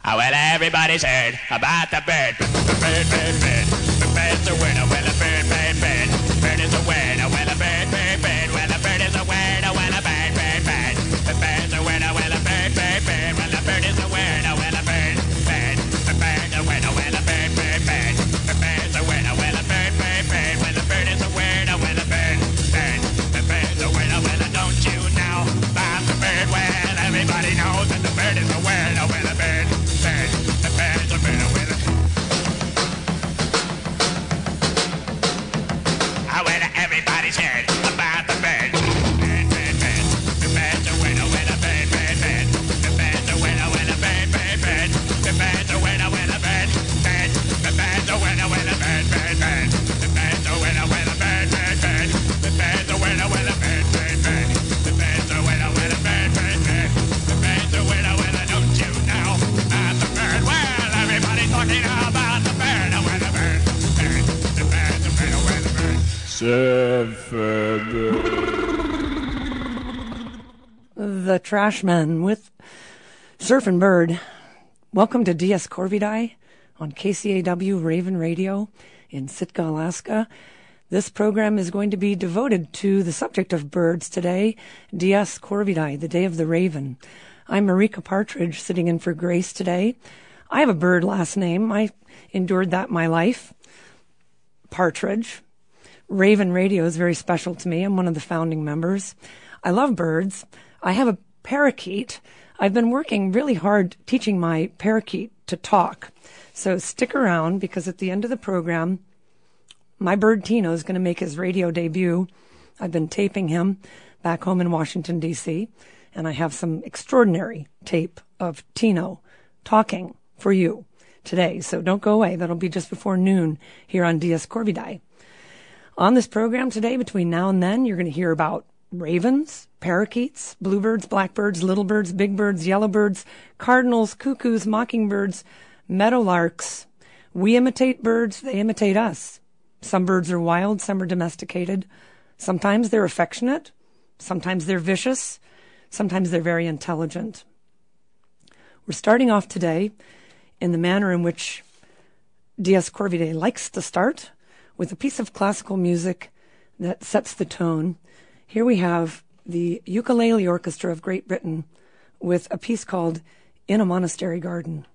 Oh, well, everybody's heard about the bird. Bird, bird, bird. The bird's a winner. Well, a bird, bird, bird. Bird is a winner. Well, a bird, bird, bird. Well, a bird is a winner. Well, a bird, bird, bird. The bird's a winner. Well, a bird, bird, bird. Well, a bird is a winner. Well, a bird, bird. The bird's a winner. Well, a bird, bird, bird. The bird's a winner. Well, a bird, bird, bird. Well, a bird is a winner. Well, a bird, bird. The bird's a winner. Well, don't you know about the bird? Well, everybody knows that the bird is a winner. Well, a bird. The bird's a winner with it. Oh, well, everybody's heard about the bird. Bird, bird, bird. The bird's a winner with a bird, bird, bird. The bird's a winner with a bird, bird, bird. The bird's a winner with a bird, bird. The bird's a winner with a bird, bird, bird. The bird's a winner with a bird, bird, bird. The bird's a winner with a bird, bird, bird. The bird's a winner with a bird, bird, bird. The bird's a winner with a don't you know about the bird? Well, everybody's talking about the bird, with the bird, bird. The bird's a winner with a bird. The Trashmen with Surfin' Bird. Welcome to DS Corvidae on KCAW Raven Radio in Sitka, Alaska. This program is going to be devoted to the subject of birds today, DS Corvidae, the Day of the Raven. I'm Marika Partridge, sitting in for Grace today. I have a bird last name. I endured that my life. Partridge. Raven Radio is very special to me. I'm one of the founding members. I love birds. I have a parakeet. I've been working really hard teaching my parakeet to talk. So stick around, because at the end of the program, my bird Tino is going to make his radio debut. I've been taping him back home in Washington, D.C., and I have some extraordinary tape of Tino talking for you today. So don't go away. That'll be just before noon here on DS Corvidae. On this program today, between now and then, you're going to hear about ravens, parakeets, bluebirds, blackbirds, little birds, big birds, yellowbirds, cardinals, cuckoos, mockingbirds, meadowlarks. We imitate birds, they imitate us. Some birds are wild, some are domesticated. Sometimes they're affectionate, sometimes they're vicious, sometimes they're very intelligent. We're starting off today in the manner in which DS Corvidae likes to start, with a piece of classical music that sets the tone. Here we have the Ukulele Orchestra of Great Britain with a piece called In a Monastery Garden.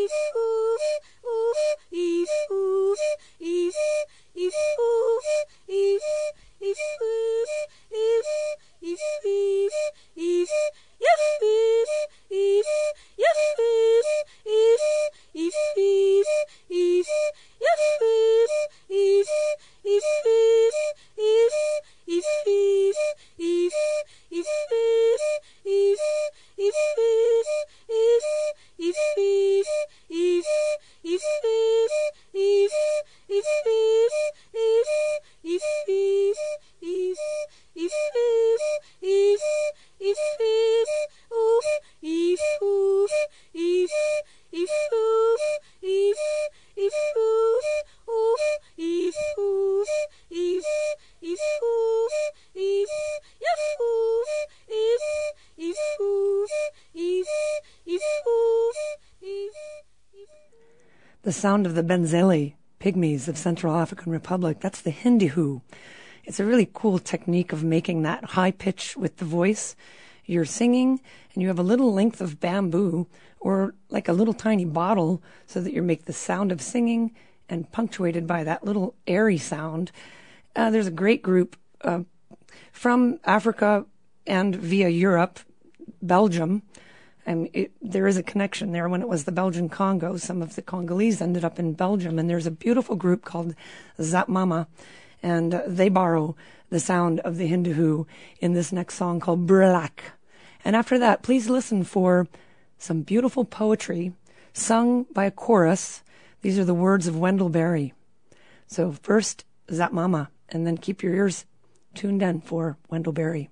The sound of the Benzeli pygmies of Central African Republic. That's the Hindihu. It's a really cool technique of making that high pitch with the voice. You're singing and you have a little length of bamboo or like a little tiny bottle so that you make the sound of singing and punctuated by that little airy sound. There's a great group from Africa and via Europe, Belgium. And there is a connection there. When it was the Belgian Congo, some of the Congolese ended up in Belgium. And there's a beautiful group called Zap Mama. And they borrow the sound of the Hindihu in this next song called Brulak. And after that, please listen for some beautiful poetry sung by a chorus. These are the words of Wendell Berry. So first, Zap Mama, and then keep your ears tuned in for Wendell Berry.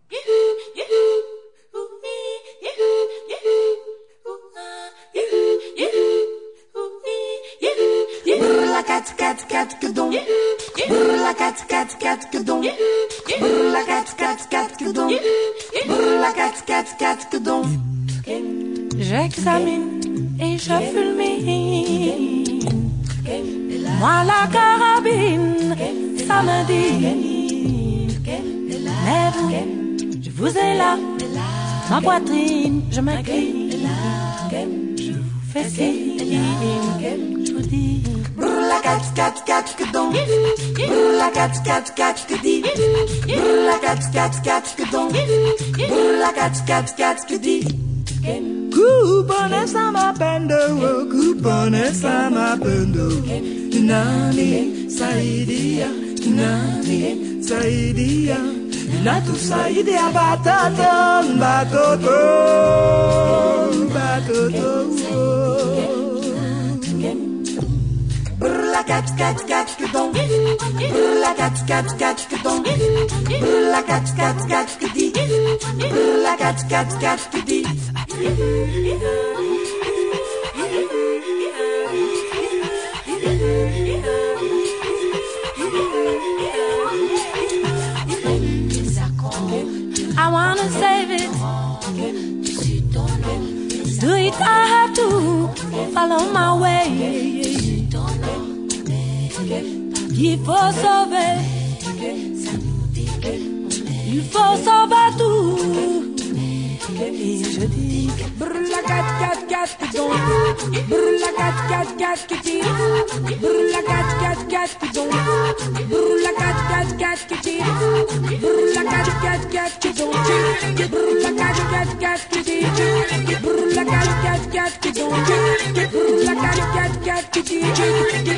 Cat cat cat cadon. Brrla cat cat cat cadon. Brrla cat cat cat cadon. Brrla cat cat cat cadon. J'examine et je fulmine. Moi la carabine, ça me dit. Mais vous, je vous ai là, ma poitrine, je m'incline. Je vous fais signe, je vous dis. Brrla cat cat cat cadon. Brrla cat cat cat cadi. Brrla cat cat cat cadon. Brrla cat cat cat cadi. Kupone sama pendo, kupone sama pendo. Nani saidia, nani saidia. Natu saidia bataton, batoto, batoto. Brrla cat cat cat cadon. Brrla cat cat cat cadon. Brrla cat cat cat cadi. Brrla cat cat cat cadi. I wanna save it. Do it, I have to follow my way. Il faut sauver. Il faut sauver tout. Et je dis Brrla cat cat cat cadon. Brrla cat cat cat cadi. Brrla cat cat cat cadon. Brrla cat cat cat cadi. Brrla cat cat cat cadon. Brrla cat cat cat cadi. Brrla cat cat cat cadon. Brrla cat cat cat cadi.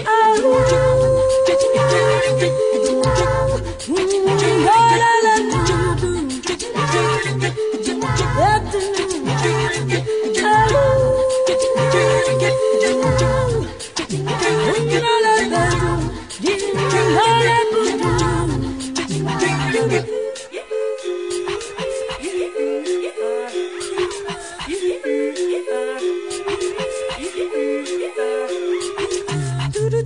do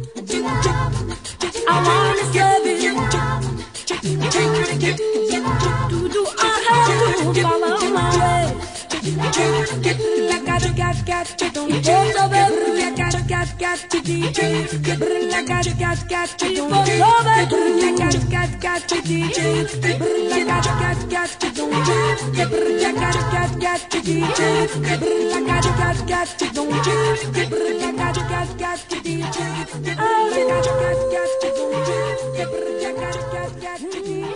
cat to DJ. Brilla cat to don't. Brilla cat to DJ. Brilla cat to don't. Brilla cat to DJ. Brilla cat to don't. Brilla cat to DJ. Brilla cat to don't. Brilla cat to DJ.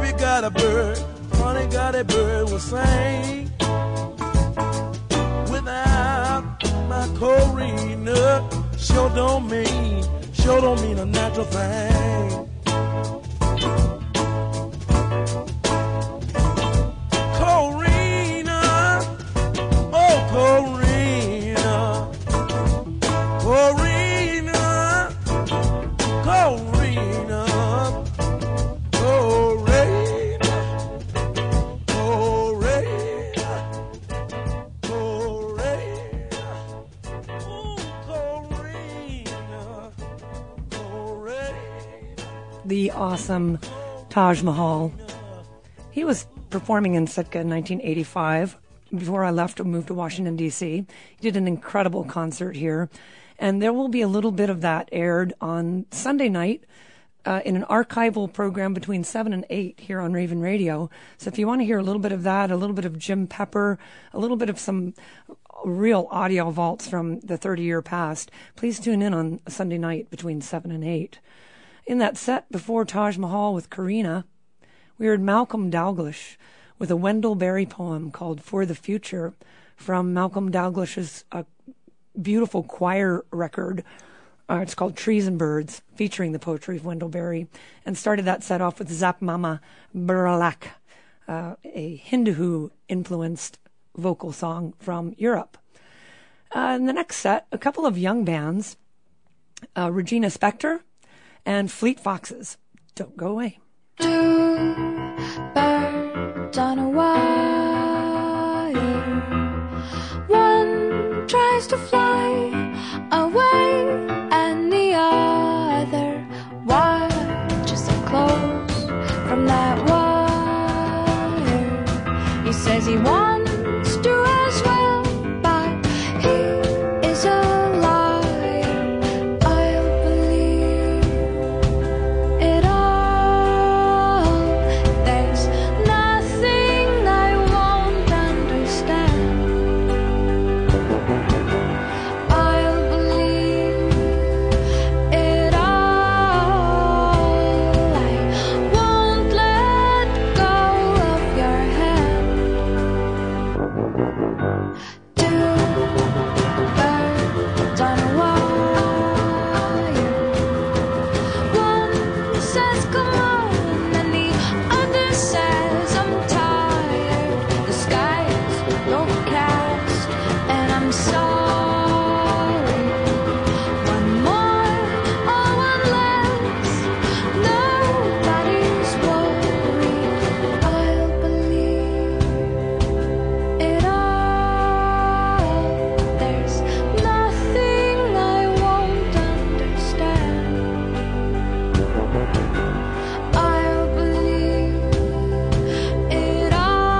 got a bird, honey got a bird will sing. With sure don't mean a natural thing. Corina, oh Corina, Corina, Corina, Corina, Corina, Corina, ooh, Corina, Corina. The awesome Taj Mahal. He was performing in Sitka in 1985. Before I left and moved to Washington, D.C. He did an incredible concert here. And there will be a little bit of that aired on Sunday night in an archival program between 7 and 8 here on Raven Radio. So if you want to hear a little bit of that, a little bit of Jim Pepper, a little bit of some real audio vaults from the 30-year past, please tune in on Sunday night between 7 and 8. In that set before Taj Mahal with Corina, we heard Malcolm Dalglish with a Wendell Berry poem called For the Future from Malcolm Dalglish's beautiful choir record. It's called Trees and Birds, featuring the poetry of Wendell Berry, and started that set off with Zap Mama Buralak, a Hindu-influenced vocal song from Europe. In the next set, a couple of young bands, Regina Spektor and Fleet Foxes. Don't go away. Two birds on a wire. One tries to fly away, and the other watches it close from that wire. He says he wants to as well, but he is a liar. I'll believe it all. There's nothing I won't understand. I'll believe it all. I won't let go of your hand. Two birds on a wire. One says come on, and the other says I'm tired. The sky's overcast, and I'm sorry. One more or one less, nobody's worried. I'll believe it all. There's nothing I won't understand. I'll believe it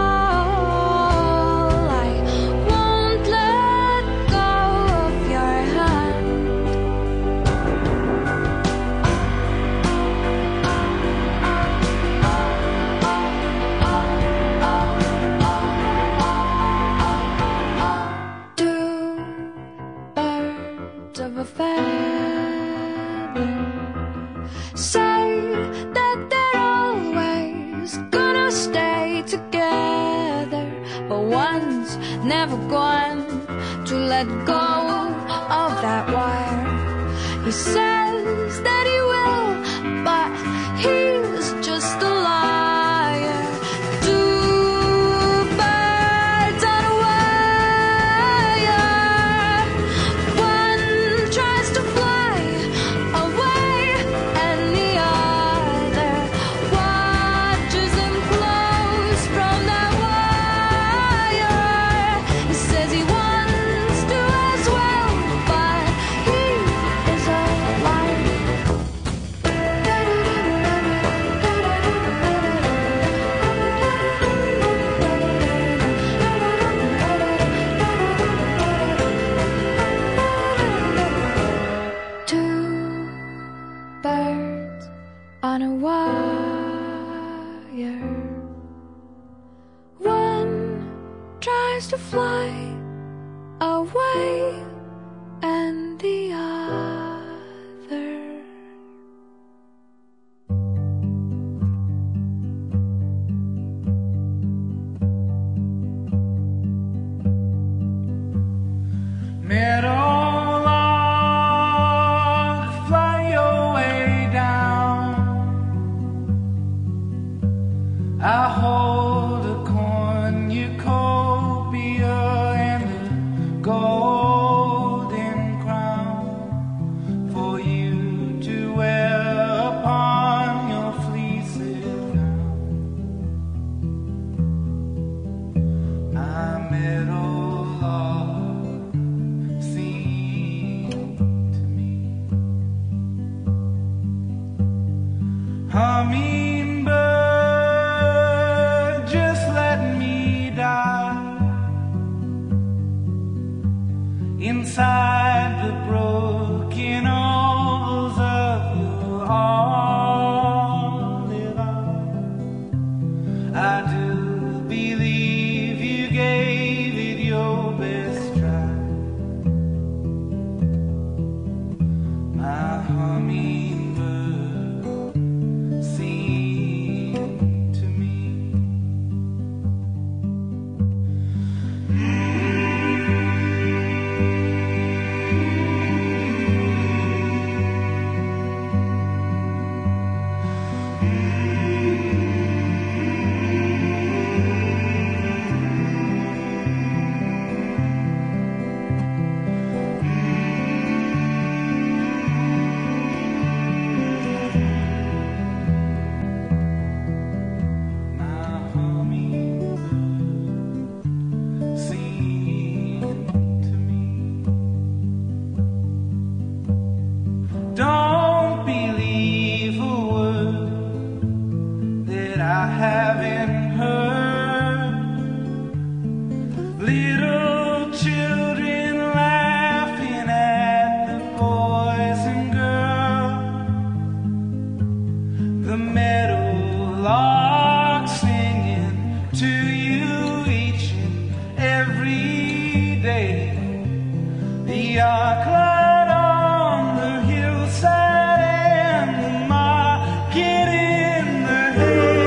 all. I won't let go of your hand. Two birds of a feather say that they're always gonna stay together, but one's never going to let go of that wire. He says that he will, but he's just a liar. Two birds on a wire. One tries to fly away, and the other watches him close from that wire. He says he wants to as well, but he is a liar. Two birds on a wire. One tries to fly away, and the other Meadowlark golden crown for you to wear upon your fleecy gown. My meadow lark sing to me. Hummingbird, just let me die inside the broken ovals of your olive eye. I do believe you gave it your best try. My hummingbird, sing to me. Don't believe a word that I haven't heard. Little children laughing at the boys and girls. The meadow lark singing to you each and every day. The arc light on the hillside and the market in the hay.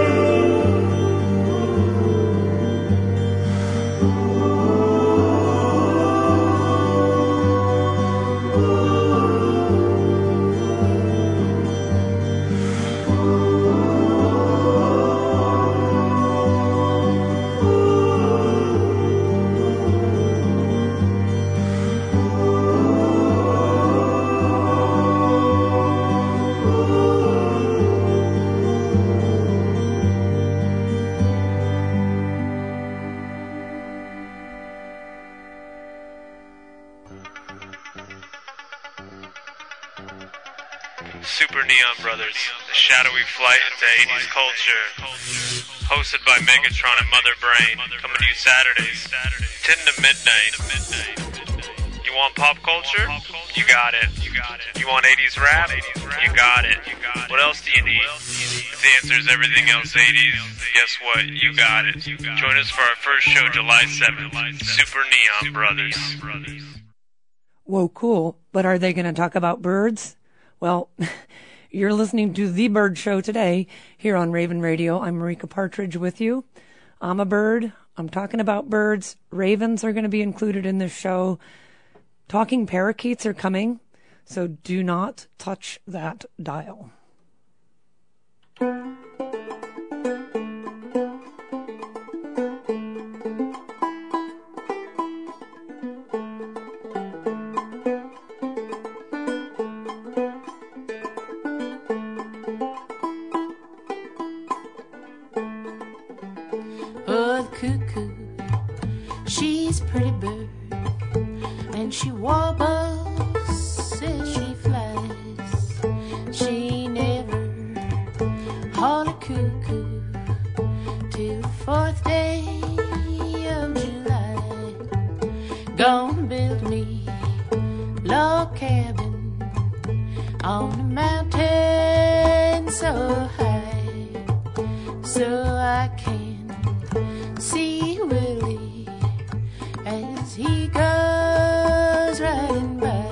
Super Neon Brothers, the shadowy flight into 80s culture. Hosted by Megatron and Mother Brain, coming to you Saturdays, 10 to midnight. You want pop culture? You got it. You want 80s rap? You got it. What else do you need? If the answer is everything else 80s, guess what? You got it. Join us for our first show July 7th, Super Neon Brothers. Whoa, cool. But are they going to talk about birds? Well, you're listening to The Bird Show today here on Raven Radio. I'm Marika Partridge with you. I'm a bird. I'm talking about birds. Ravens are going to be included in this show. Talking parakeets are coming, so do not touch that dial. Oh, the cuckoo, she's a pretty bird, and she warbles as she flies. She never holler cuckoo till the 4th day of July. Gonna build me a log cabin on a mountain so high, so I can see Willie as he goes riding by.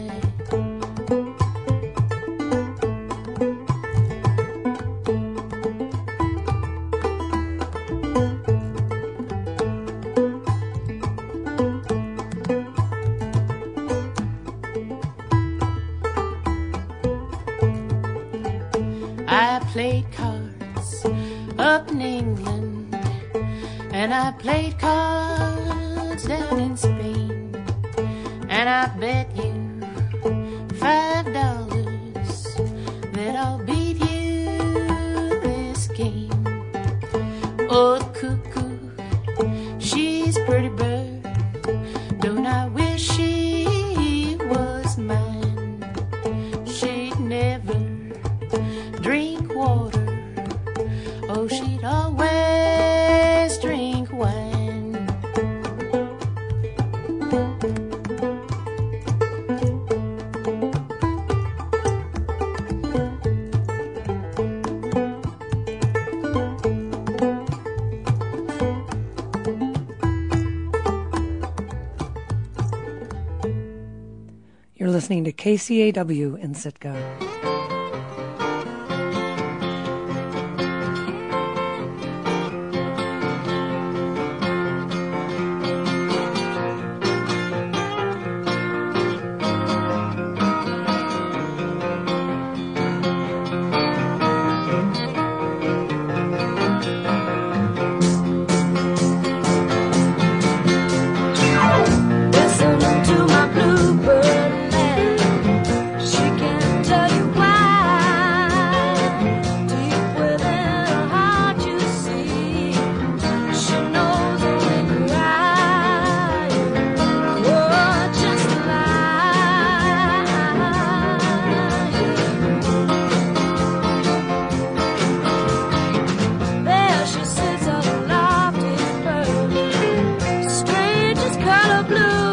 I played cards up in England, and I played cards down in Spain. And I bet you $5 that I'll beat you this game. Oh, cuckoo, she's pretty bird. Don't I wish she was mine? She'd never drink water. Oh, she'd always drink wine. You're listening to KCAW in Sitka. Listening to my bluebird land. She can tell you why. Deep within her heart you see. She knows only crying. Oh, just lying. There she sits on a lofty bird. Strange color blue.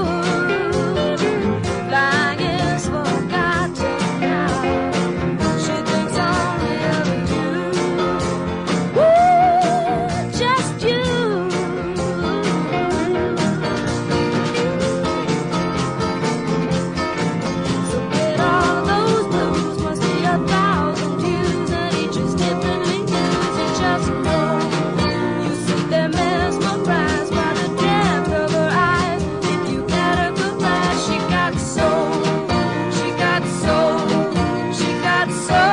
Flying is forgotten now. She thinks only of you. Woo, just you. So get all those blues. Must be 1,000 views, and each is differently used. And just know you sit there mesmerized by the depth of her eyes. If you get a good laugh, she got soul, she got soul, she got soul.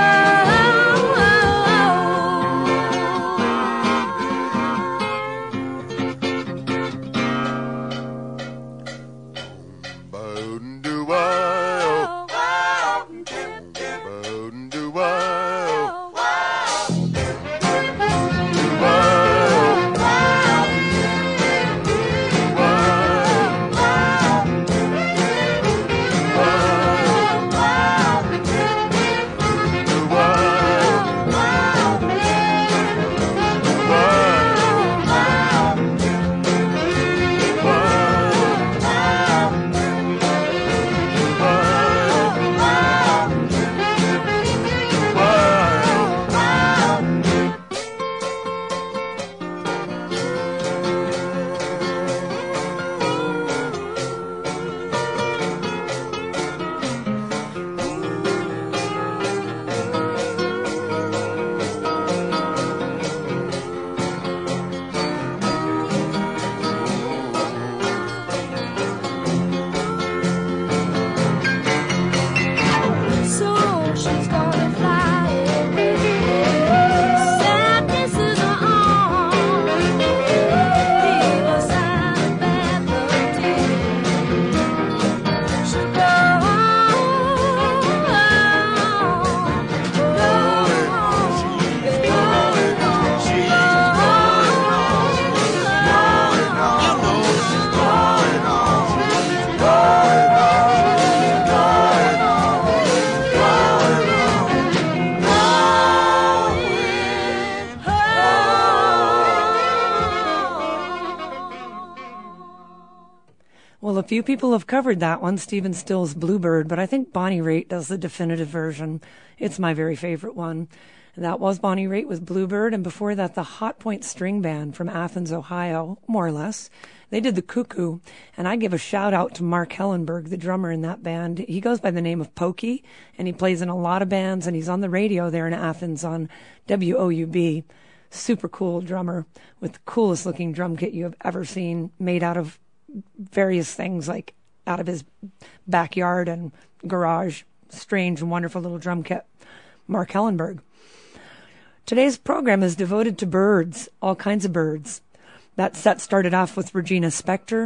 So she's gonna fly away. Sadness is her own. Leave us out of melody. She'll go Well, a few people have covered that one, Stephen Still's Bluebird, but I think Bonnie Raitt does the definitive version. It's my very favorite one. And that was Bonnie Raitt with Bluebird, and before that, the Hot Point String Band from Athens, Ohio, more or less. They did the Cuckoo, and I give a shout out to Mark Hellenberg, the drummer in that band. He goes by the name of Pokey, and he plays in a lot of bands, and he's on the radio there in Athens on WOUB. Super cool drummer with the coolest looking drum kit you have ever seen, made out of various things, like out of his backyard and garage. Strange and wonderful little drum kit. Mark Hellenberg. Today's program is devoted to birds, all kinds of birds. That set started off with Regina Spektor,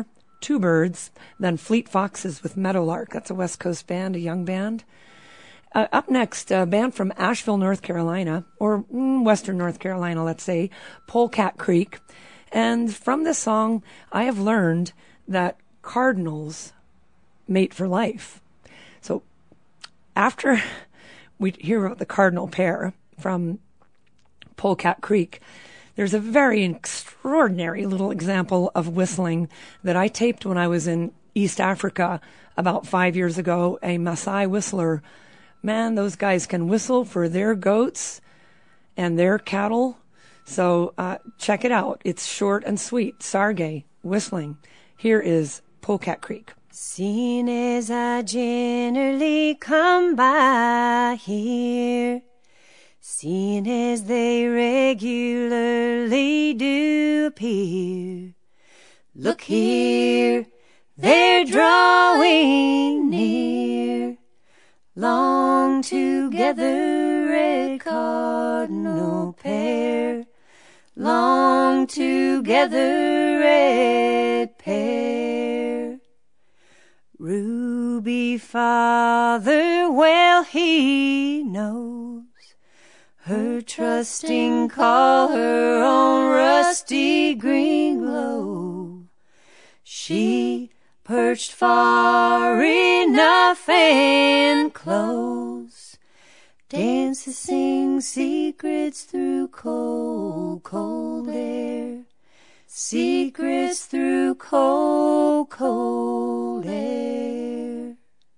Two Birds, then Fleet Foxes with Meadowlark. That's a West Coast band, a young band. Up next, a band from Asheville, North Carolina, or Western North Carolina, let's say, Polecat Creek. And from this song, I have learned that cardinals mate for life. So after we hear about the cardinal pair from Polecat Creek, there's a very extraordinary little example of whistling that I taped when I was in East Africa about 5 years ago, a Maasai whistler. Man, those guys can whistle for their goats and their cattle. So check it out. It's short and sweet. Sarge whistling. Here is Polecat Creek. Seeing as I generally come by here, seeing as they regularly do appear, look here, they're drawing near, long together a cardinal pair, long together a pair. Ruby Father, well he knows her trusting call, her own rusty green glow. She perched far enough and close, dances, sing secrets through cold, cold air, secrets through cold, cold air.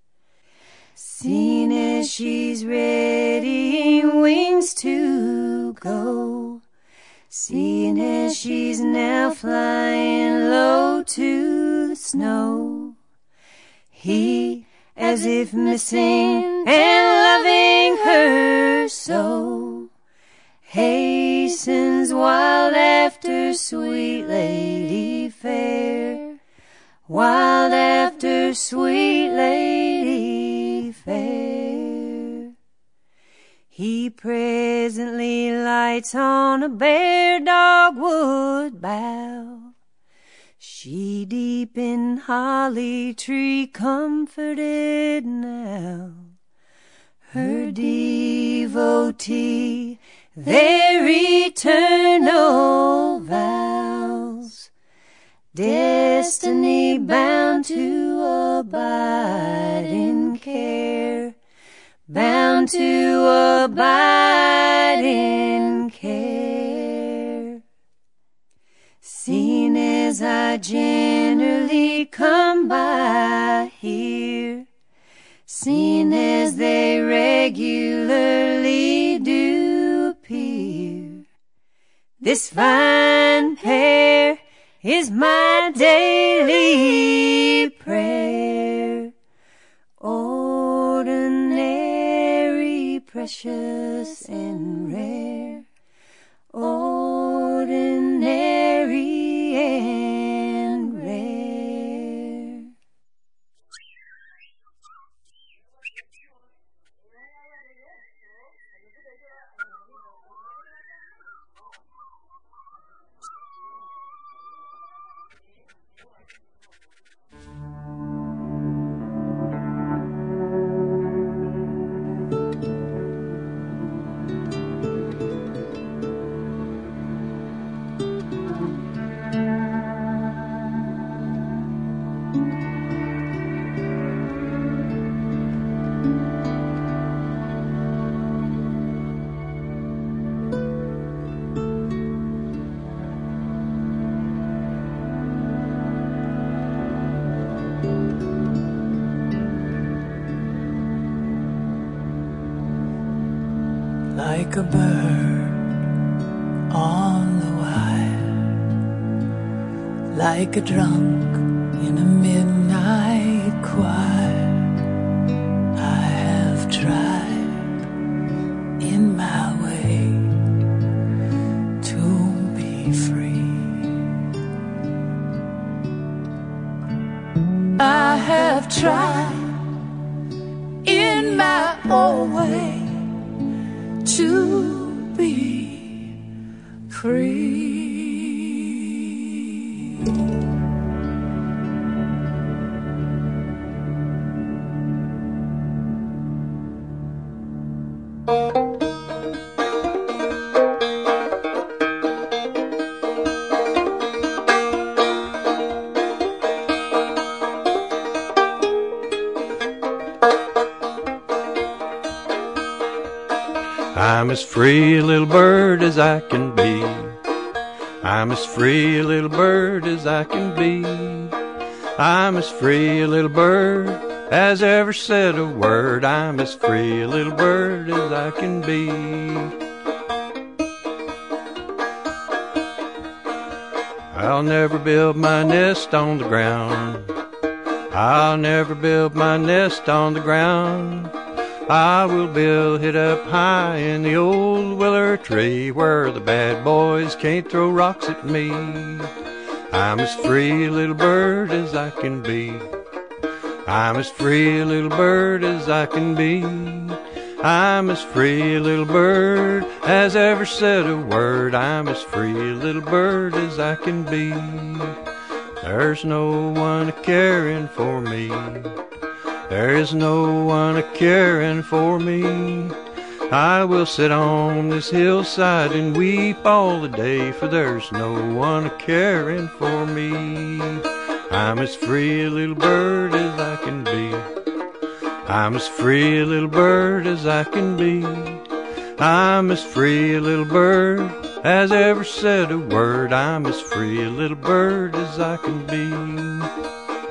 Seen as she's ready wings to go, seen as she's now flying low to the snow, he, as if missing and loving her so, hastens wild after sweet lady fair, wild after sweet lady fair. He presently lights on a bare dogwood bough, she deep in holly tree comforted now, her devotee their eternal vows, destiny bound to abide in care, bound to abide in care. Seen as I generally come by here, seen as they regularly do appear, this fine pair is my daily prayer. Ordinary, precious and rare, ordinary and rare. Like a bird on the wire, like a drunk in a midnight choir, I have tried in my way to be free. I have tried in my own way to be free. I'm as free a little bird as I can be. I'm as free a little bird as I can be. I'm as free a little bird as ever said a word. I'm as free a little bird as I can be. I'll never build my nest on the ground. I'll never build my nest on the ground. I will build it up high in the old willow tree where the bad boys can't throw rocks at me. I'm as free a little bird as I can be. I'm as free a little bird as I can be. I'm as free a little bird as ever said a word. I'm as free a little bird as I can be. There's no one a-caring for me. There is no one a-caring for me. I will sit on this hillside and weep all the day, for there's no one a-caring for me. I'm as free a little bird as I can be. I'm as free a little bird as I can be. I'm as free a little bird as ever said a word. I'm as free a little bird as I can be.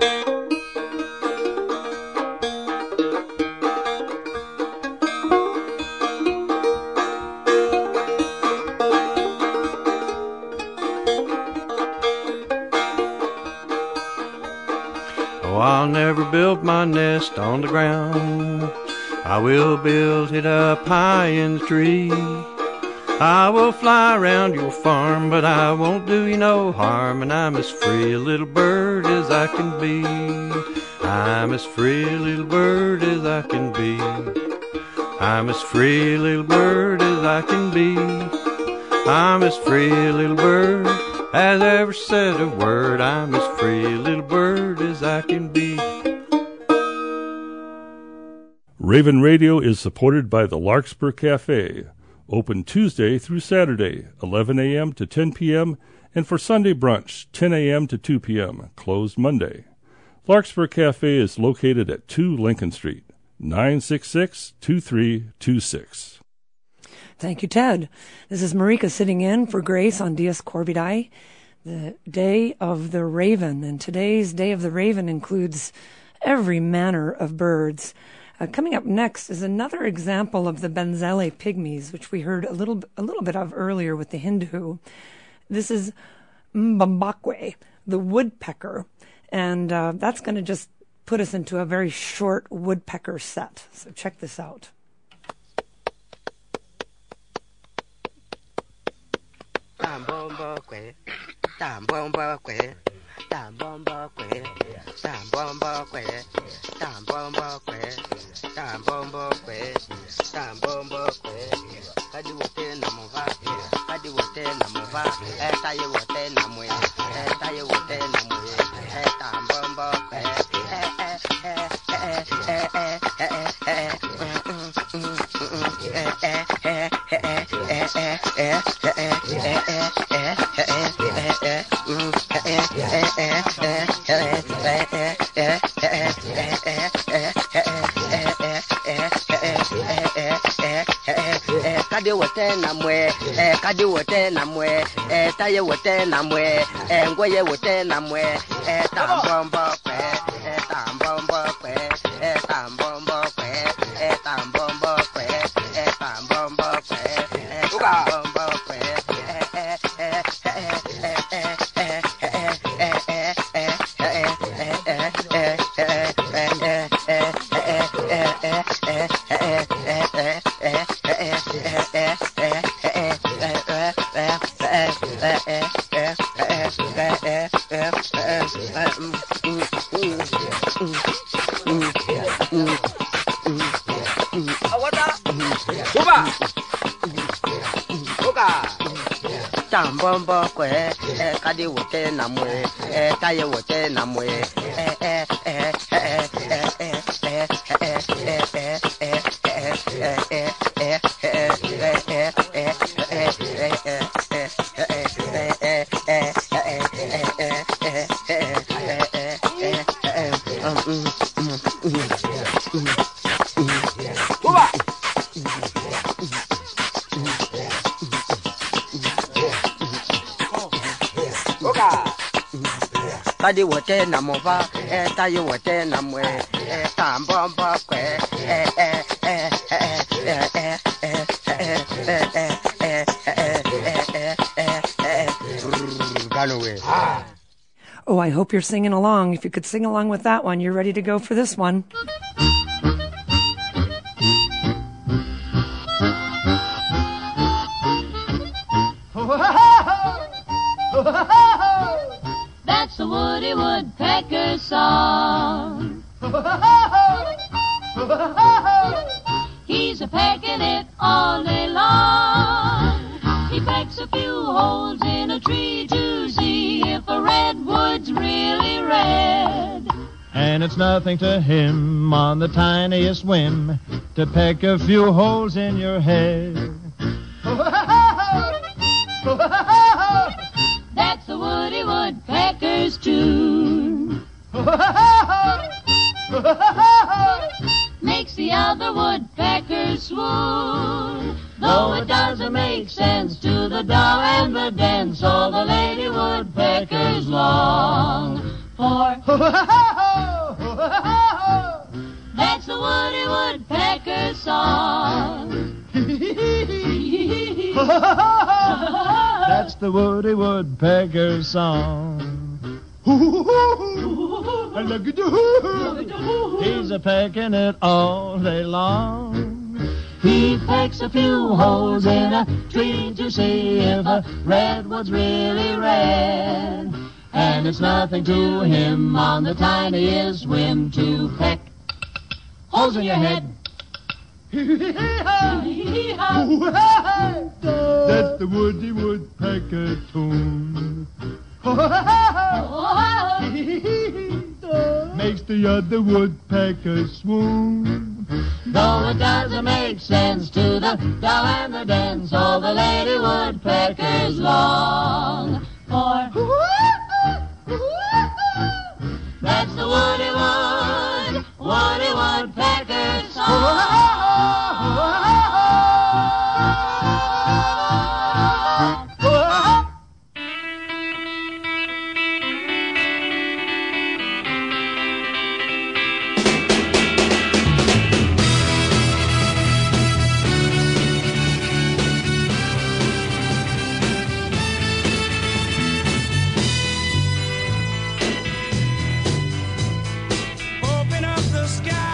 I'll never build my nest on the ground. I will build it up high in the tree. I will fly around your farm, but I won't do you no harm. And I'm as free a little bird as I can be. I'm as free a little bird as I can be. I'm as free a little bird as I can be. I'm as free a little bird as ever said a word. I'm as free a little bird as I can be. Raven Radio is supported by the Larkspur Cafe, open Tuesday through Saturday, 11 a.m. to 10 p.m., and for Sunday brunch, 10 a.m. to 2 p.m., closed Monday. Larkspur Cafe is located at 2 Lincoln Street, 966-2326. Thank you, Ted. This is Marika sitting in for Grace on Dies Corvidae, the Day of the Raven. And today's Day of the Raven includes every manner of birds. Coming up next is another example of the Benzale pygmies, which we heard a little bit of earlier with the Hindu. This is Mbambakwe, the woodpecker, and that's going to just put us into a very short woodpecker set. So check this out. tadi wote na mova tayi wote na mwe tambombo kwe gone away. Oh, I hope you're singing along. If you could sing along with that one, you're ready to go for this one. That's the Woody Woodpecker song. He's a pecking it all day long. He pecks a few holes in a tree to see if a redwood's really red. And it's nothing to him on the tiniest whim to peck a few holes in your head. That's the Woody Woodpecker's tune. Makes the other woodpeckers swoon. Though it doesn't make sense to the doe and the dance, all the lady woodpeckers long for. That's the Woody Woodpecker song. That's the Woody Woodpecker song. He's a pecking it all day long. He pecks a few holes in a tree to see if a redwood's really red. And it's nothing to him on the tiniest whim to peck holes in your head. That's the Woody Woodpecker tune. Makes the other woodpecker swoon. Though it doesn't make sense to the doe and the dance, all the lady woodpeckers long for. That's the Woody Woodpecker song. Open up the sky.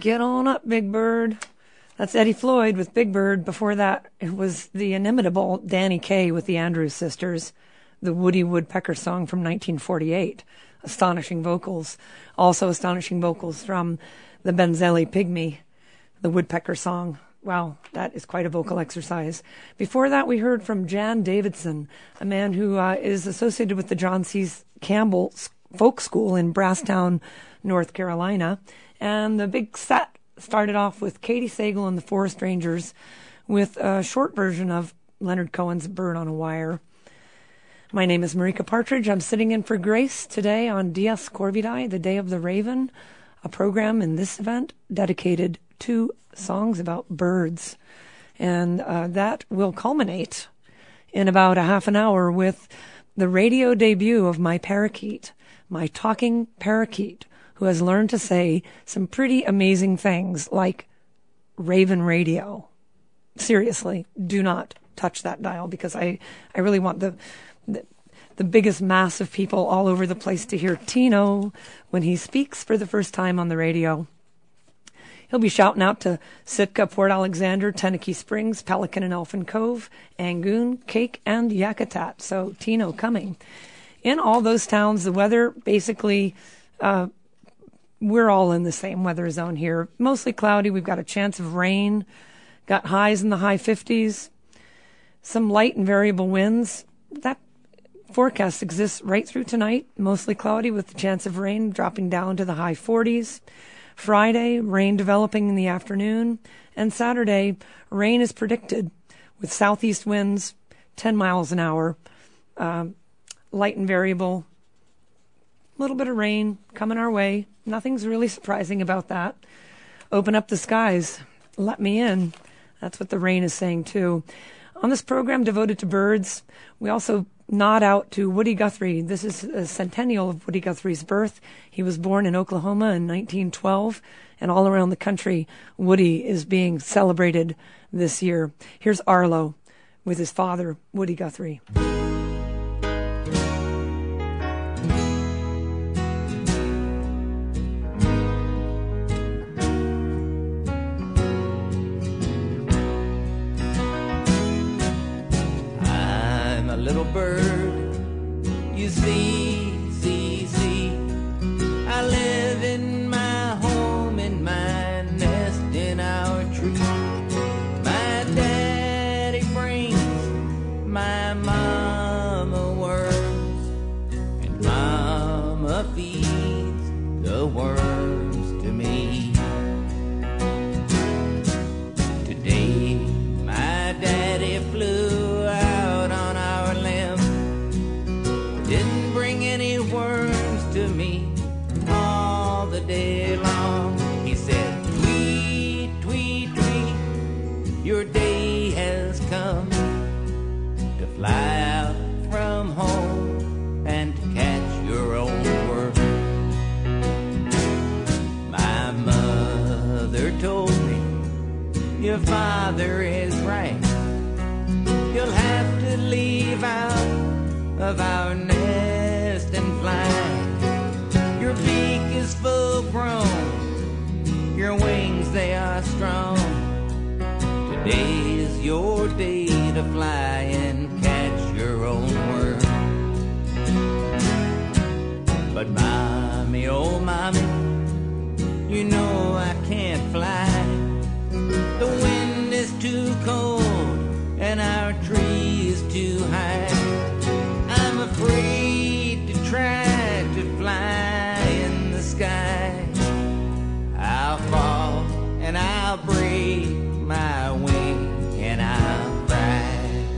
Get on up, Big Bird. That's Eddie Floyd with Big Bird. Before that, it was the inimitable Danny Kaye with the Andrews Sisters, the Woody Woodpecker song from 1948. Astonishing vocals. Also astonishing vocals from the Benzelli Pygmy, the Woodpecker song. Wow, that is quite a vocal exercise. Before that, we heard from Jan Davidson, a man who is associated with the John C. Campbell Folk School in Brasstown, North Carolina. And the big set started off with Katie Sagal and the Forest Rangers with a short version of Leonard Cohen's Bird on a Wire. My name is Marika Partridge. I'm sitting in for Grace today on Dies Corvidae, the Day of the Raven, a program in this event dedicated to songs about birds. And that will culminate in about a half an hour with the radio debut of my parakeet, my talking parakeet, who has learned to say some pretty amazing things like Raven Radio. Seriously, do not touch that dial, because I really want the biggest mass of people all over the place to hear Tino when he speaks for the first time on the radio. He'll be shouting out to Sitka, Port Alexander, Tenakee Springs, Pelican and Elfin Cove, Angoon, Cake, and Yakutat. So Tino coming. In all those towns, the weather basically, we're all in the same weather zone here. Mostly cloudy. We've got a chance of rain. Got highs in the high 50s. Some light and variable winds. That forecast exists right through tonight. Mostly cloudy with the chance of rain dropping down to the high 40s. Friday, rain developing in the afternoon. And Saturday, rain is predicted with southeast winds, 10 miles an hour. Light and variable. A little bit of rain coming our way. Nothing's really surprising about that. Open up the skies. Let me in. That's what the rain is saying, too. On this program devoted to birds, we also nod out to Woody Guthrie. This is a centennial of Woody Guthrie's birth. He was born in Oklahoma in 1912, and all around the country, Woody is being celebrated this year. Here's Arlo with his father, Woody Guthrie. Little bird, you see, I live in my home, in my nest, in our tree. My daddy brings my mama worms, and mama feeds the worms to me. Today, my daddy flew out on our limb, didn't bring any worms to me all the day long. He said, tweet, tweet, tweet, your day has come to fly out from home and to catch your own worm. My mother told me, your father is right, you'll have to leave out of our nest and fly. Your beak is full grown, your wings they are strong. Today is your day to fly and catch your own worm. But mommy, oh mommy, you know I can't fly. The wind is too cold and our tree is too high. I'm afraid to try to fly in the sky. I'll fall and I'll break my wing and I'll cry.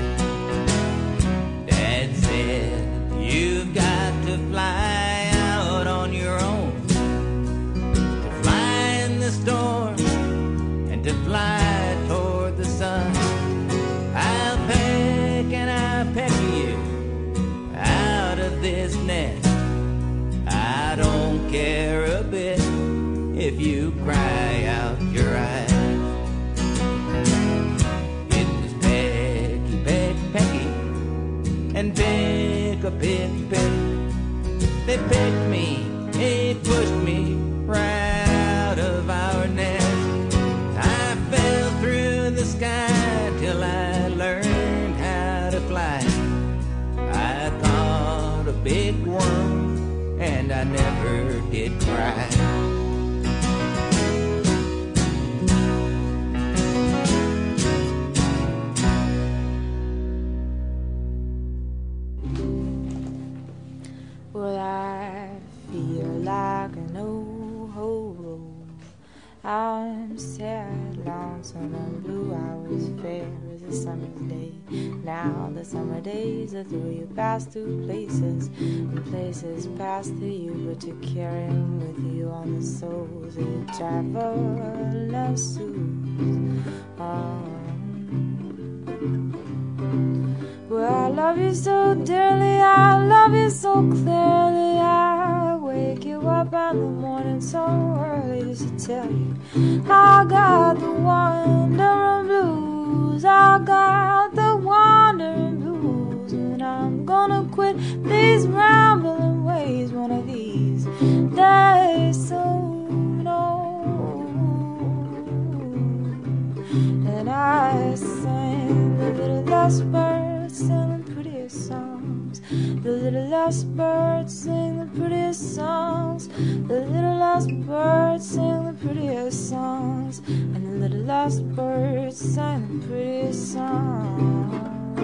Dad said, you've got to fly out on your own, to fly in the storm and to fly toward the sun. I'll peck and I'll peck you out of this nest. I don't care a bit if you cry out your eyes. It was pecky, peck, pecky, and pick a pick, pick. They picked me, they pushed me right out of our nest. did cry. Well, I feel like an old hobo. I'm sad, lonesome, and blue. I was fair as a summer's day. Now the summer days are through. You pass through places, and places pass through you, but you carry them with you on the souls that you travel and soothe. Well, I love you so dearly, I love you so clearly. I wake you up in the morning so early just to tell you I got the wandering blues. I got the wandering blues, and I'm gonna quit these rambling ways one of these days soon. Oh, and I sang the little last bird sing the prettiest songs. The little last bird sing the prettiest songs. The little last bird sing the prettiest songs. And the little last bird sang the prettiest songs.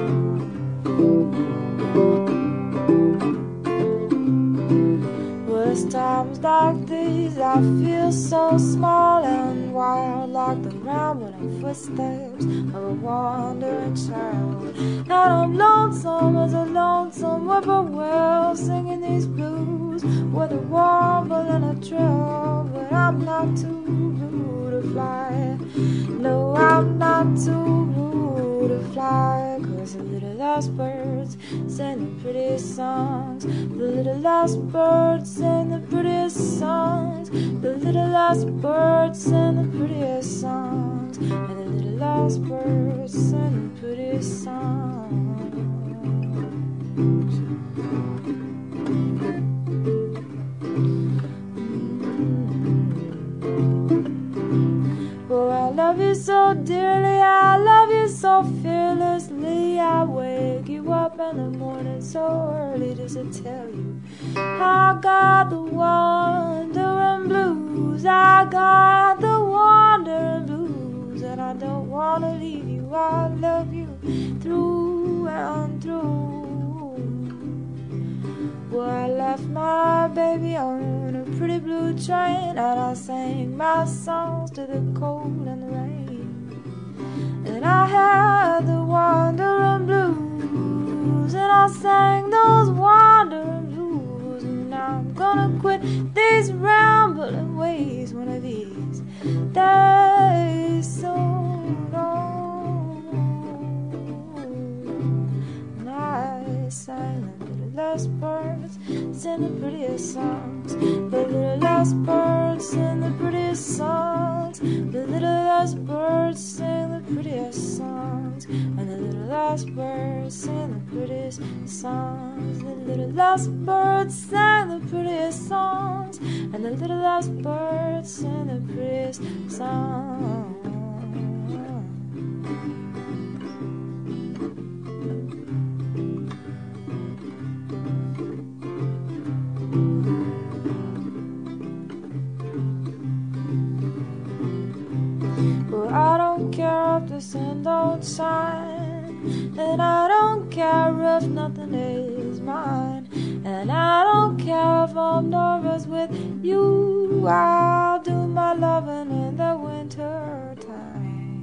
Well, it's times like these I feel so small and wild, like the rambling footsteps of a wandering child. And I'm lonesome as a lonesome whippoorwill, singing these blues with a warble and a trill. But I'm not too blue to fly. No, I'm not too blue to fly. 'Cause the little last birds sing the prettiest songs. The little last birds sing the prettiest songs. The little last birds sing the prettiest songs. And the little last birds sing the prettiest songs. Oh, I love you so dearly, I love you so fearlessly. I wake you up in the morning so early just to tell you I got the wandering blues. I got the wandering blues, and I don't want to leave you. I love you through and through. Well, I left my baby on a pretty blue train, and I sang my songs to the cold and the rain. And I had the wandering blues, and I sang those wandering blues. And I'm gonna quit these rambling ways one of these days soon. And I sang the little last birds sing the prettiest songs. The little last birds sing the prettiest songs. The little last birds sing the prettiest songs. And the little last birds sing the prettiest songs. The little last birds sing the prettiest songs. And the little last birds sing the prettiest songs. Well, I don't care if the sun don't shine, and I don't care if nothing is mine, and I don't care if I'm nervous with you. I'll do my loving in the winter time.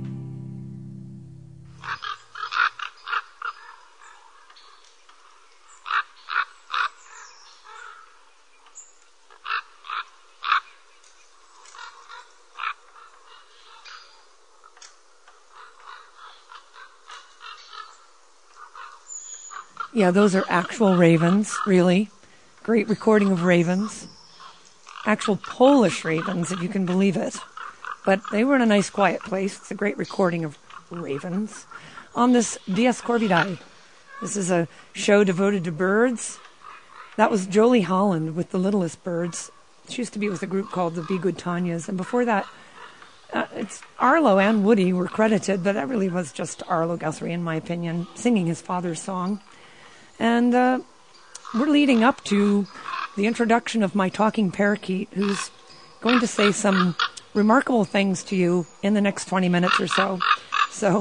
Yeah, those are actual ravens, really. Great recording of ravens. Actual Polish ravens, if you can believe it. But they were in a nice, quiet place. It's a great recording of ravens. On this Dies Corvidae. This is a show devoted to birds. That was Jolie Holland with The Littlest Birds. She used to be with a group called the Be Good Tanyas. And before that, it's Arlo and Woody were credited, but that really was just Arlo Guthrie, in my opinion, singing his father's song. And we're leading up to the introduction of my talking parakeet, who's going to say some remarkable things to you in the next 20 minutes or so. So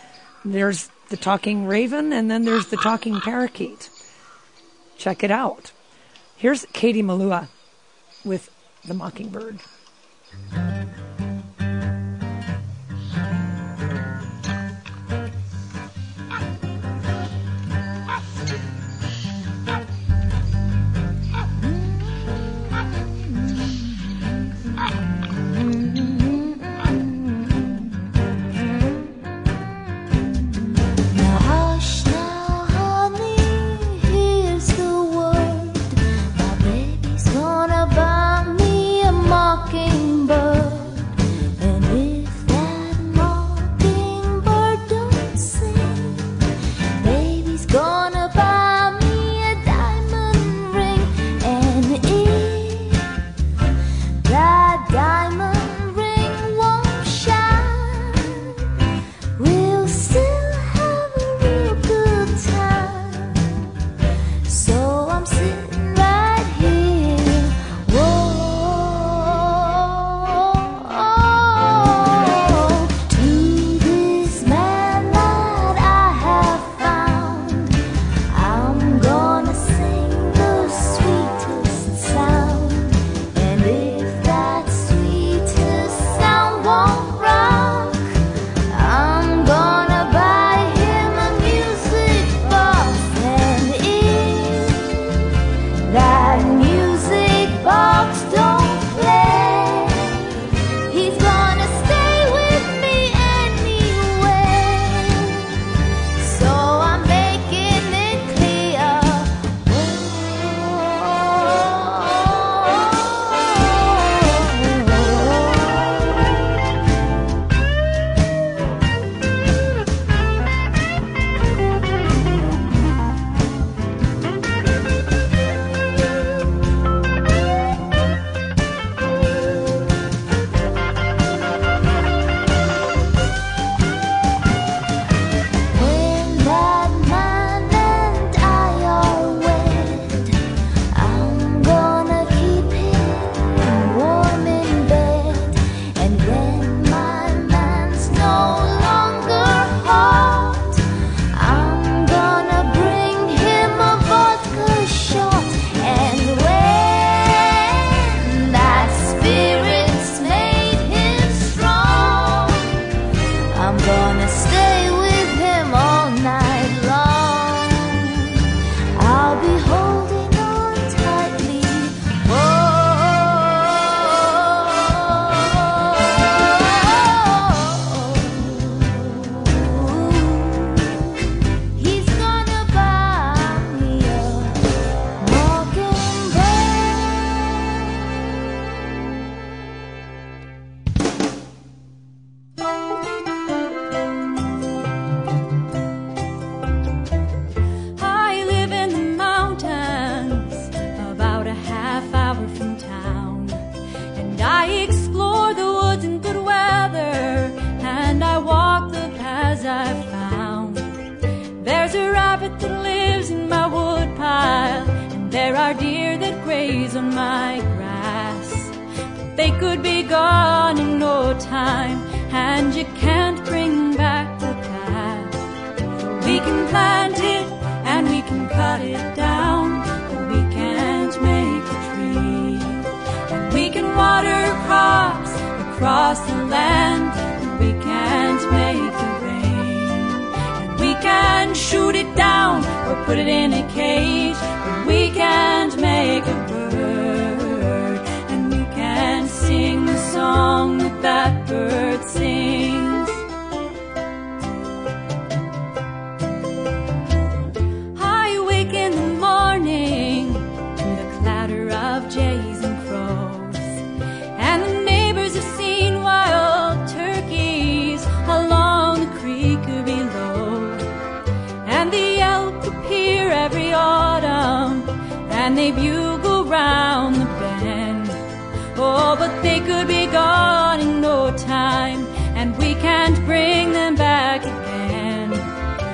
there's the talking raven, and then there's the talking parakeet. Check it out. Here's Katie Malua with The Mockingbird.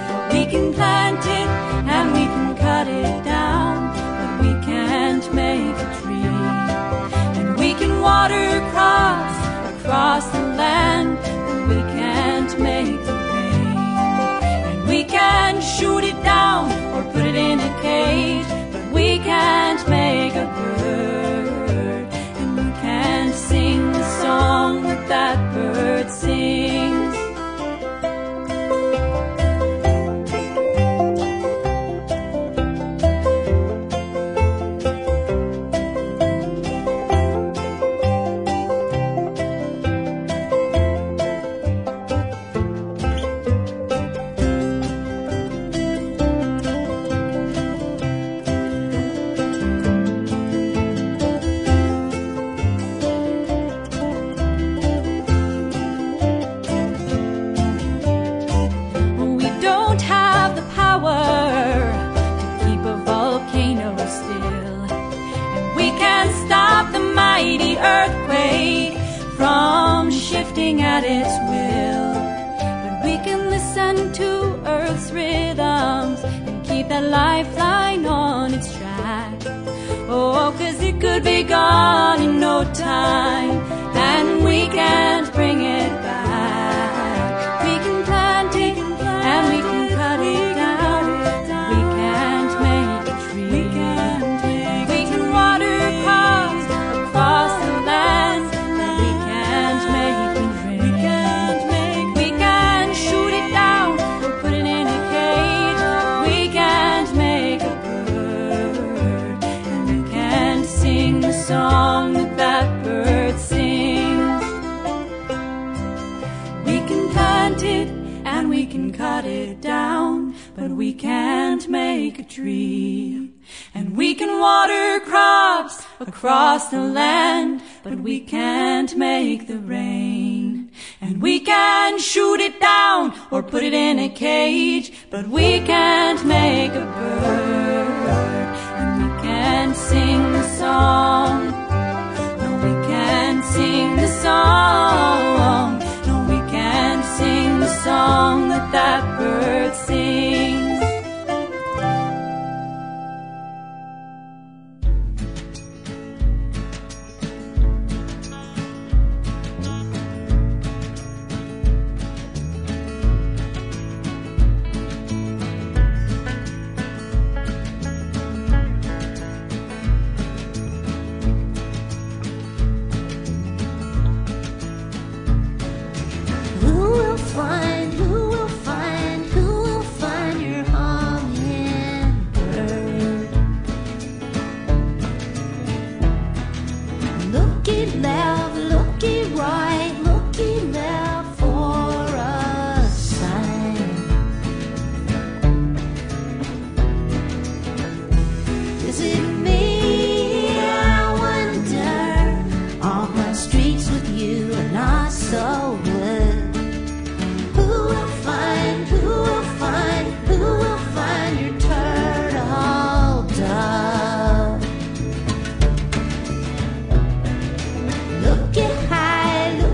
We can plant it and we can cut it down, but we can't make across the land, but we can't make the rain. And we can shoot it down or put it in a cage, but we can't make a bird. And we can't sing the song that that bird sings. Earthquake from shifting at its will, but we can listen to Earth's rhythms and keep that lifeline on its track. Oh, 'cause it could be gone in no time, and we can't bring it back. We can plant it and we can cut it down. We can't make a tree. We can water crops across the land, but we can't make it rain. We can shoot it down or put it in a cage. We can't make a bird, and we can't sing the song that that bird sings. We can plant it and we can cut it down, but we can't make a tree. And we can water crops across the land, but we can't make the rain. And we can shoot it down or put it in a cage, but we can't make a bird. And we can't sing the song. No, we can't sing the song. No, we can't sing the song that that bird sings. Who will find your hummingbird? Looky left, looky right, looky left for a sign. Is it me, I wonder, on my streets with you are not so good? Who will find your turtle dove? Looky high,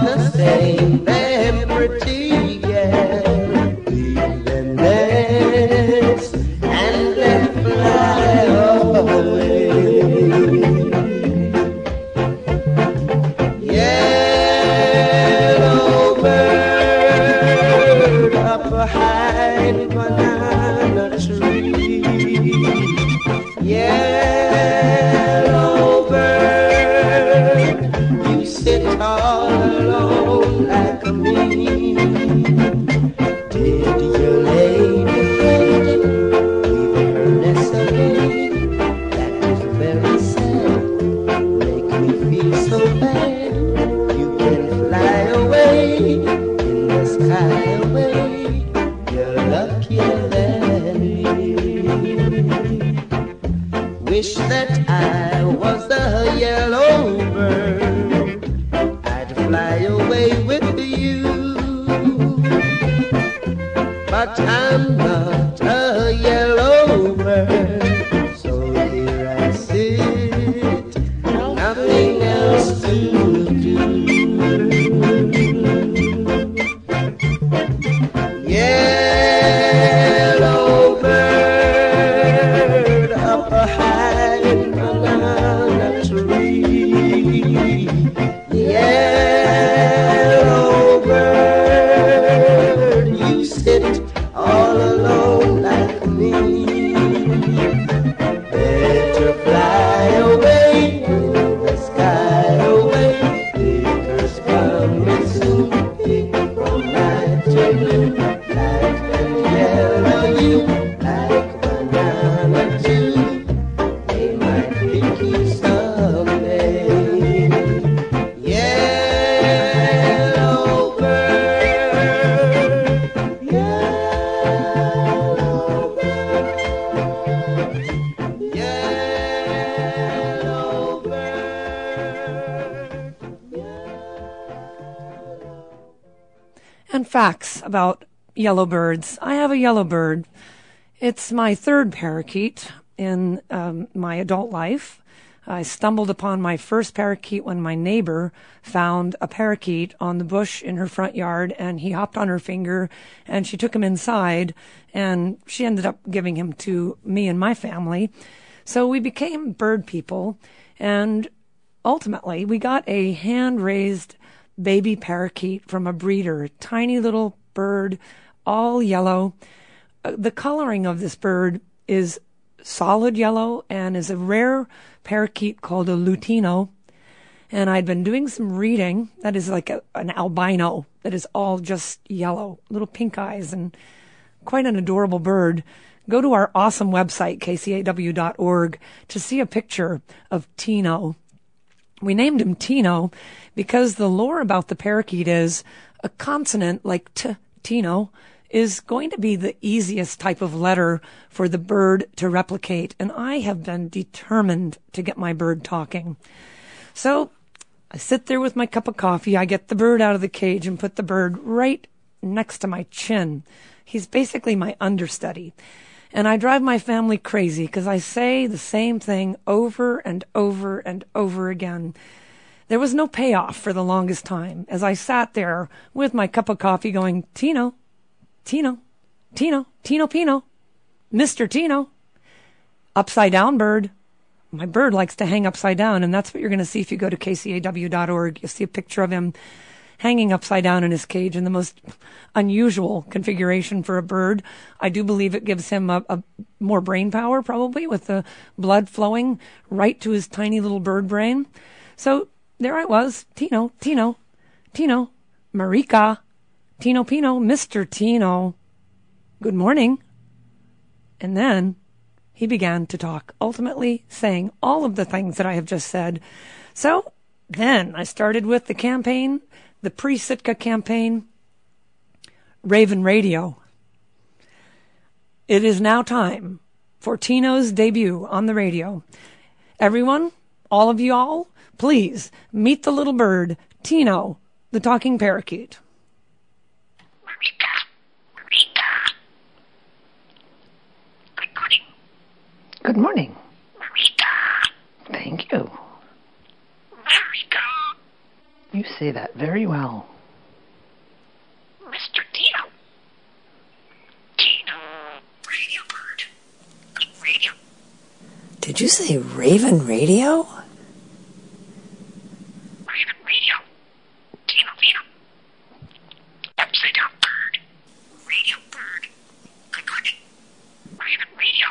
the same damn pretty, yeah. Leave them dance and then fly away. Yellow bird up behind banana tree. Yellow bird, you sit all alone like me. Did your lady friend leave her nest again? That was very sad, make me feel so bad. You can fly away in the sky away. You're luckier than me. Wish that I was a yellow bird, I'd fly away with you. But I'm not a yellow bird, so here I sit, nothing else to do. Yellow bird up behind banana tree. Yellow bird, you sit all alone like me. Better fly away in the sky away. Pickers coming soon, pick from night to noon. Black and yellow, you like banana too. They might pick you someday. Yellow bird, yellow bird, yellow bird. And facts about yellow birds. I have a yellow bird. It's my third parakeet in my adult life. I stumbled upon my first parakeet when my neighbor found a parakeet on the bush in her front yard, and he hopped on her finger, and she took him inside, and she ended up giving him to me and my family. So we became bird people, and ultimately we got a hand-raised baby parakeet from a breeder, tiny little bird, all yellow. The coloring of this bird is solid yellow and is a rare parakeet called a lutino. And I'd been doing some reading that is like an albino that is all just yellow, little pink eyes, and quite an adorable bird. Go to our awesome website, kcaw.org, to see a picture of Tino. We named him Tino because the lore about the parakeet is a consonant like T, Tino, is going to be the easiest type of letter for the bird to replicate. And I have been determined to get my bird talking. So I sit there with my cup of coffee. I get the bird out of the cage and put the bird right next to my chin. He's basically my understudy. And I drive my family crazy because I say the same thing over and over and over again. There was no payoff for the longest time as I sat there with my cup of coffee going, Tino, Tino, Tino, Tino Pino, Mr. Tino, upside down bird. My bird likes to hang upside down, and that's what you're going to see if you go to kcaw.org. You'll see a picture of him hanging upside down in his cage in the most unusual configuration for a bird. I do believe it gives him a more brain power, probably, with the blood flowing right to his tiny little bird brain. So there I was, Tino, Tino, Tino, Marika, Tino Pino, Mr. Tino. Good morning. And then he began to talk, ultimately saying all of the things that I have just said. So then I started with the campaign, the pre-Sitka campaign, Raven Radio. It is now time for Tino's debut on the radio. Everyone, all of you all, please meet the little bird, Tino, the talking parakeet. Good morning. Thank you. You say that very well. Mr. Tino. Tino. Radio bird. Radio. Did you say Raven Radio? Raven Radio. Tino Vino. Upside down bird. Radio bird. Good morning. Raven Radio.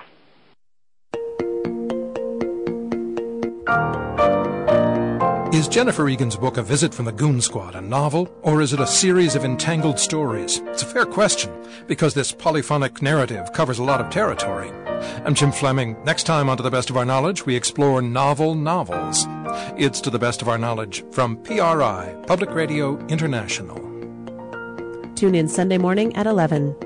Is Jennifer Egan's book A Visit from the Goon Squad a novel, or is it a series of entangled stories? It's a fair question, because this polyphonic narrative covers a lot of territory. I'm Jim Fleming. Next time on To the Best of Our Knowledge, we explore novel novels. It's To the Best of Our Knowledge from PRI, Public Radio International. Tune in Sunday morning at 11.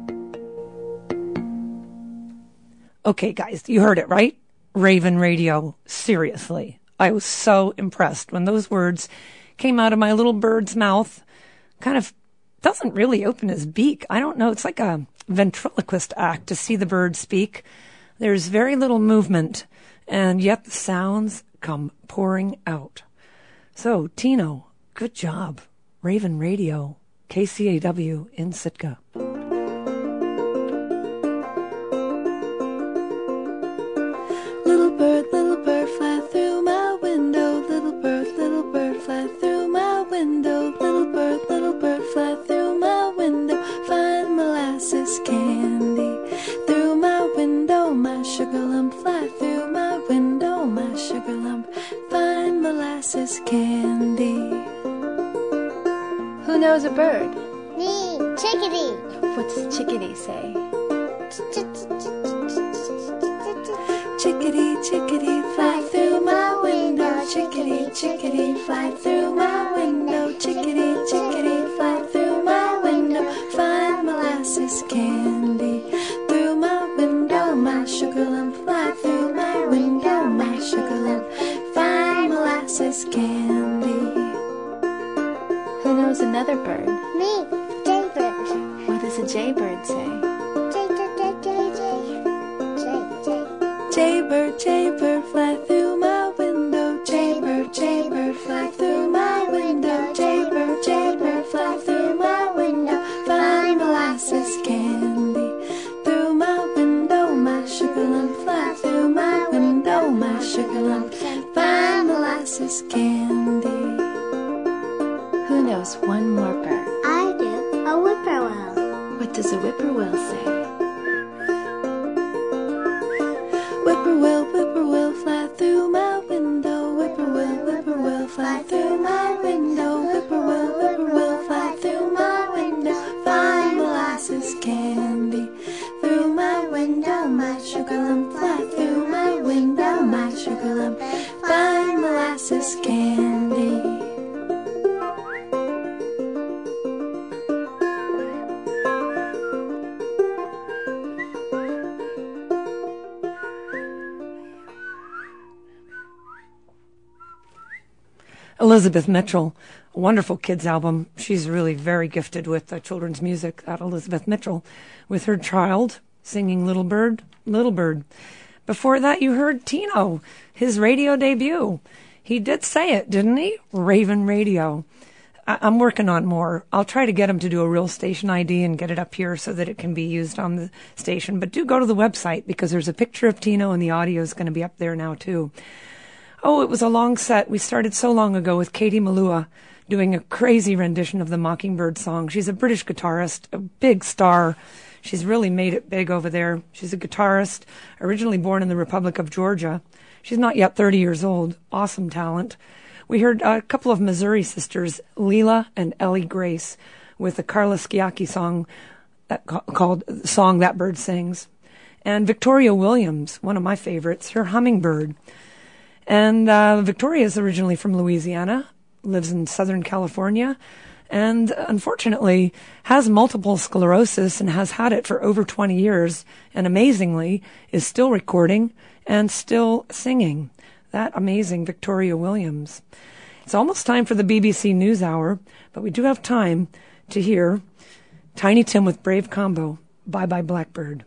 Okay, guys, you heard it, right? Raven Radio. Seriously. I was so impressed when those words came out of my little bird's mouth. Kind of doesn't really open his beak. I don't know. It's like a ventriloquist act to see the bird speak. There's very little movement, and yet the sounds come pouring out. So, Tino, good job. Raven Radio, KCAW in Sitka. Little bird, fly through my window. Little bird, fly through my window. Little bird, fly through my window. Find molasses candy through my window. My sugar lump, fly through my window. My sugar lump, find molasses candy. Who knows a bird? Me, chickadee. What's chickadee say? Chickadee, chickadee, fly through my window. Chickadee, chickadee, fly through my window. Chickadee, chickadee, fly through my window. Find molasses candy through my window. My sugar lump, fly through my window. My sugar lump, find molasses candy. Who knows another bird? Me, jaybird. What does a jaybird say? Jaybird, jaybird, fly through my window. Jaybird, jaybird, fly through my window. Jaybird, jaybird, fly through my window. Find molasses candy through my window. My sugar lump, fly through my window. My sugar lump, find molasses candy. Who knows one more bird? I do. A whippoorwill. What does a whippoorwill say? Whippoorwill, whippoorwill, fly through my window. Whippoorwill, whippoorwill, fly through my window. Whippoorwill, whippoorwill, fly through my window. Find molasses candy through my window. My sugar lump, fly through my window. My sugar lump, find molasses candy. Elizabeth Mitchell, a wonderful kids album. She's really very gifted with children's music, that Elizabeth Mitchell, with her child singing Little Bird, Little Bird. Before that, you heard Tino, his radio debut. He did say it, didn't he? Raven Radio. I'm working on more. I'll try to get him to do a real station ID and get it up here so that it can be used on the station. But do go to the website because there's a picture of Tino and the audio is going to be up there now, too. Oh, it was a long set. We started so long ago with Katie Malua doing a crazy rendition of the Mockingbird song. She's a British guitarist, a big star. She's really made it big over there. She's a guitarist, originally born in the Republic of Georgia. She's not yet 30 years old. Awesome talent. We heard a couple of Missouri sisters, Leela and Ellie Grace, with a Carla Schiacchi song called Song That Bird Sings. And Victoria Williams, one of my favorites, her Hummingbird. And Victoria is originally from Louisiana, lives in Southern California, and unfortunately has multiple sclerosis and has had it for over 20 years, and amazingly is still recording and still singing. That amazing Victoria Williams. It's almost time for the BBC News Hour, but we do have time to hear Tiny Tim with Brave Combo, Bye Bye Blackbird.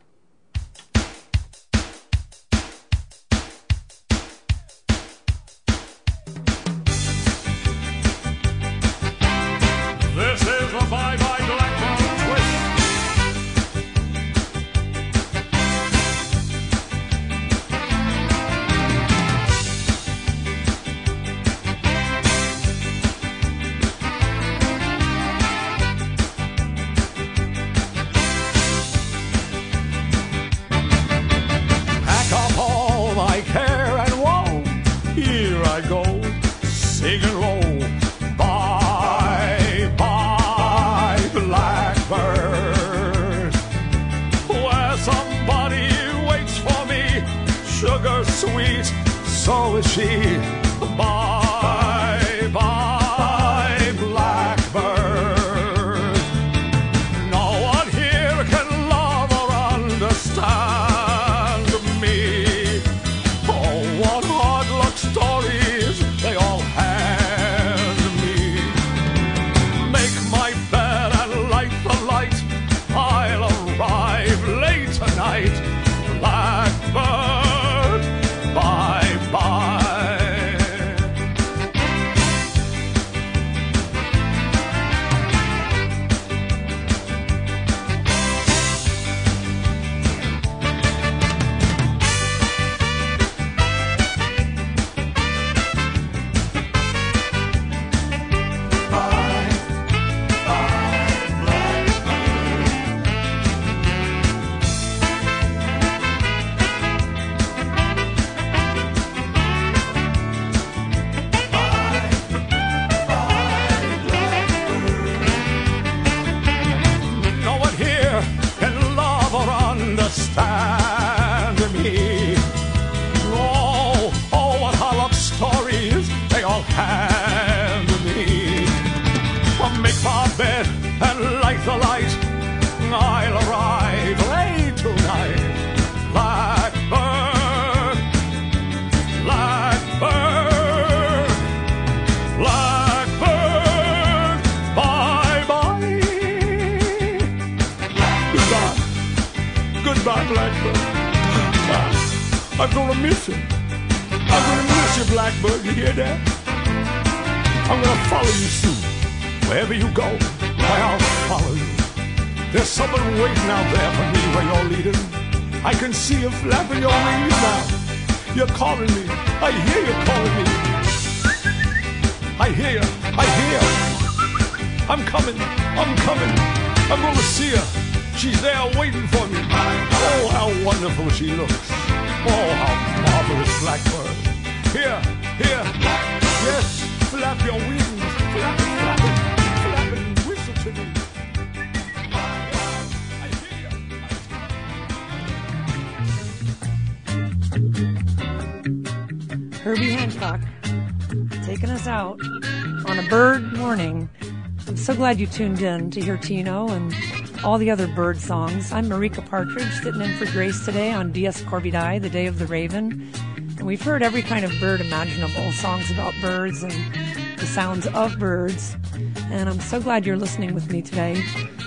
she. Bye, bye, blackbird. No one here can love or understand me. Oh, what hard luck stories they all hand me. Make my bed and light the light. I'll arrive late tonight. Blackbird, bye-bye. No one here can love or understand me. Oh, oh, what hollow stories they all hand me. I'll make my bed and light the light. I'll arrive late tonight. Blackbird, blackbird, blackbird, bye-bye. Goodbye, goodbye, blackbird. I'm gonna miss you. I'm gonna miss you, blackbird. You hear that? I'm gonna follow you soon. Wherever you go, I'll follow you. There's someone waiting out there for me where you're leading. I can see you flapping your wings now. You're calling me. I hear you calling me. I hear you. I hear you. I'm coming. I'm coming. I'm going to see her. She's there waiting for me. Oh, how wonderful she looks. Oh, how marvelous, blackbird. Here, here. Yes, flap your wings. Flap it, flap it. Flap it and whistle to me. Herbie Hancock taking us out on a bird morning. I'm so glad you tuned in to hear Tino and all the other bird songs. I'm Marika Partridge, sitting in for Grace today on Dies Corvidae, the Day of the Raven. And we've heard every kind of bird imaginable, songs about birds and the sounds of birds. And I'm so glad you're listening with me today.